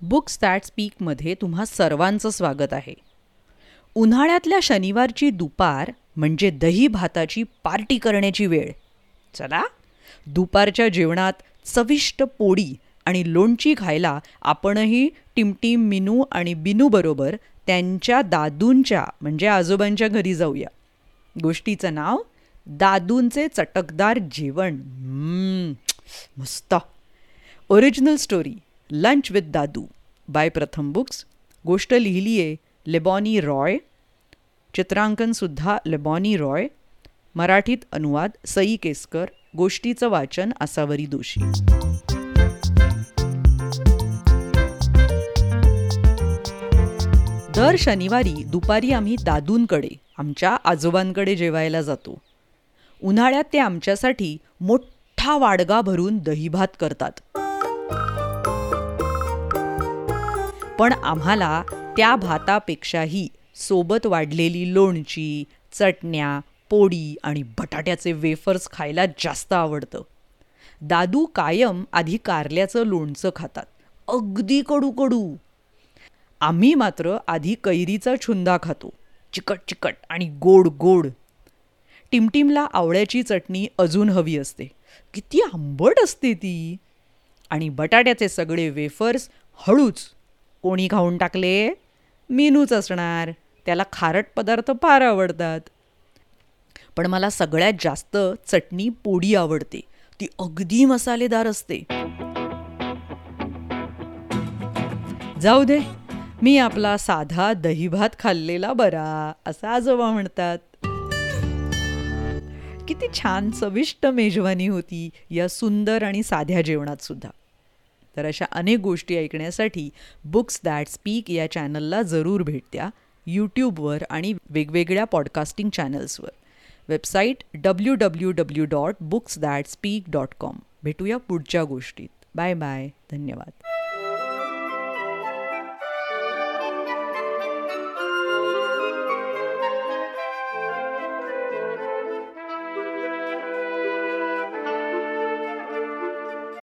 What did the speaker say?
Books that स्पीकमध्ये तुम्हा सर्वांचं स्वागत आहे. उन्हाळ्यातल्या शनिवारची दुपार म्हणजे दही भाताची पार्टी करण्याची वेळ. चला, दुपारच्या जेवणात चविष्ट पोळी आणि लोणची खायला आपणही टिमटिम मिनू आणि बिनूबरोबर त्यांच्या दादूंच्या म्हणजे आजोबांच्या घरी जाऊया. गोष्टीचं नाव दादूंचे चटकदार जेवण. मस्त. Original story lunch with Dadu by Pratham books. गोष्ट लिहिली आहे लेबॉनी रॉय. चित्रांकनसुद्धा लेबॉनी रॉय. मराठीत अनुवाद सई केसकर. गोष्टीचं वाचन आसावरी दोशी. दर शनिवारी दुपारी आम्ही दादूंकडे आमच्या आजोबांकडे जेवायला जातो. उन्हाळ्यात ते आमच्यासाठी मोठा वाडगा भरून दहीभात करतात. पण आम्हाला त्या भातापेक्षाही सोबत वाढलेली लोणची, चटण्या, पोळी आणि बटाट्याचे वेफर्स खायला जास्त आवडतं. दादू कायम आधी कारल्याचं लोणचं खातात, अगदी कडू कडू. आम्ही मात्र आधी कैरीचा छुंदा खातो, चिकट चिकट आणि गोड गोड. टिमटिमला आवळ्याची चटणी अजून हवी असते, किती आंबट असते ती. आणि बटाट्याचे सगळे वेफर्स हळूच. कोणी खाऊन टाकले? मीनूच असणार. त्याला खारट पदार्थ फार आवडतात. पण मला सगळ्यात जास्त चटणी पोळी आवडते. ती अगदी मसालेदार असते. जाऊ दे, मी आपला साधा दहीभात खाल्लेला बरा, असं आजोबा म्हणतात. किती छान चविष्ट मेजवानी होती या सुंदर आणि साध्या जेवणात सुद्धा. तर अशा अनेक गोष्टी ऐकण्यासाठी बुक्स दॅट स्पीक या चॅनलला जरूर भेट द्या. यूट्यूबवर आणि वेगवेगळ्या पॉडकास्टिंग चॅनल्सवर. Website www.booksthatspeak.com. भेटूया पुढच्या गोष्टीत. Bye bye. धन्यवाद.